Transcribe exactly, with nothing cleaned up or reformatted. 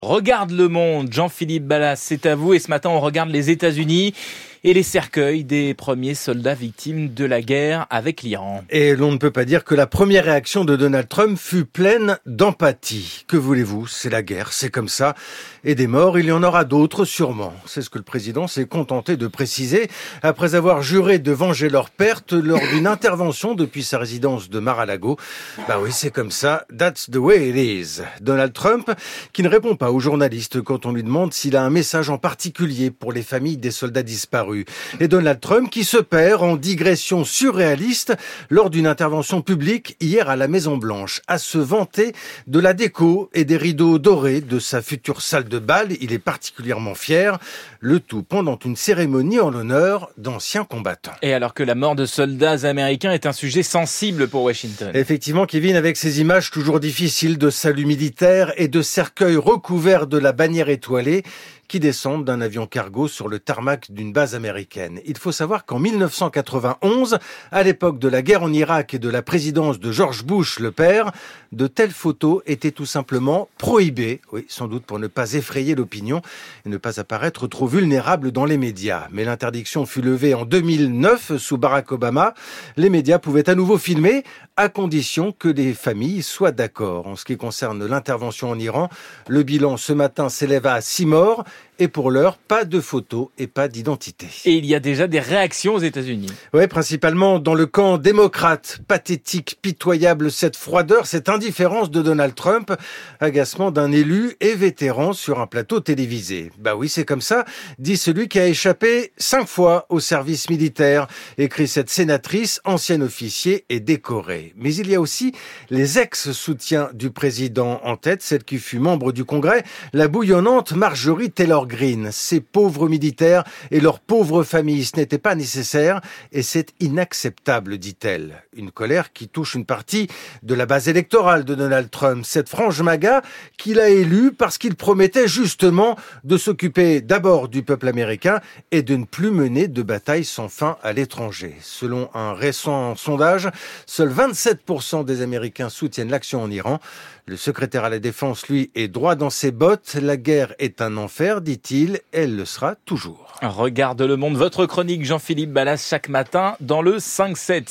Regarde le monde, Jean-Philippe Ballas, c'est à vous. Et ce matin, on regarde les États-Unis et les cercueils des premiers soldats victimes de la guerre avec l'Iran. Et l'on ne peut pas dire que la première réaction de Donald Trump fut pleine d'empathie. Que voulez-vous, c'est la guerre, c'est comme ça. Et des morts, il y en aura d'autres sûrement. C'est ce que le président s'est contenté de préciser après avoir juré de venger leurs pertes lors d'une intervention depuis sa résidence de Mar-a-Lago. Bah oui, c'est comme ça. That's the way it is. Donald Trump, qui ne répond pas aux journalistes quand on lui demande s'il a un message en particulier pour les familles des soldats disparus. Et Donald Trump qui se perd en digression surréaliste lors d'une intervention publique hier à la Maison-Blanche, à se vanter de la déco et des rideaux dorés de sa future salle de bal. Il est particulièrement fier, le tout pendant une cérémonie en l'honneur d'anciens combattants. Et alors que la mort de soldats américains est un sujet sensible pour Washington. Effectivement, Kevin, avec ces images toujours difficiles de salut militaire et de cercueils recouverts de la bannière étoilée qui descendent d'un avion cargo sur le tarmac d'une base américaine. Il faut savoir qu'en mille neuf cent quatre-vingt-onze, à l'époque de la guerre en Irak et de la présidence de George Bush le père, de telles photos étaient tout simplement prohibées, oui, sans doute pour ne pas effrayer l'opinion et ne pas apparaître trop vulnérable dans les médias. Mais l'interdiction fut levée en deux mille neuf sous Barack Obama. Les médias pouvaient à nouveau filmer à condition que les familles soient d'accord. En ce qui concerne l'intervention en Iran, le bilan ce matin s'élève à six morts. Et pour l'heure, pas de photos et pas d'identité. Et il y a déjà des réactions aux États-Unis. Oui, principalement dans le camp démocrate. Pathétique, pitoyable, cette froideur, cette indifférence de Donald Trump. Agacement d'un élu et vétéran sur un plateau télévisé. Bah oui, c'est comme ça, dit celui qui a échappé cinq fois au service militaire, écrit cette sénatrice, ancienne officier et décorée. Mais il y a aussi les ex-soutiens du président en tête, celle qui fut membre du Congrès, la bouillonnante Marjorie Taylor Greene. Ces pauvres militaires et leurs pauvres familles, ce n'était pas nécessaire et c'est inacceptable, dit-elle. Une colère qui touche une partie de la base électorale de Donald Trump, cette frange MAGA qu'il a élue parce qu'il promettait justement de s'occuper d'abord du peuple américain et de ne plus mener de bataille sans fin à l'étranger. Selon un récent sondage, seuls vingt-sept pour cent des Américains soutiennent l'action en Iran. Le secrétaire à la Défense, lui, est droit dans ses bottes. La guerre est un enfer, dit-il, elle le sera toujours. Regarde le monde, votre chronique Jean-Philippe Ballas chaque matin dans le cinq sept.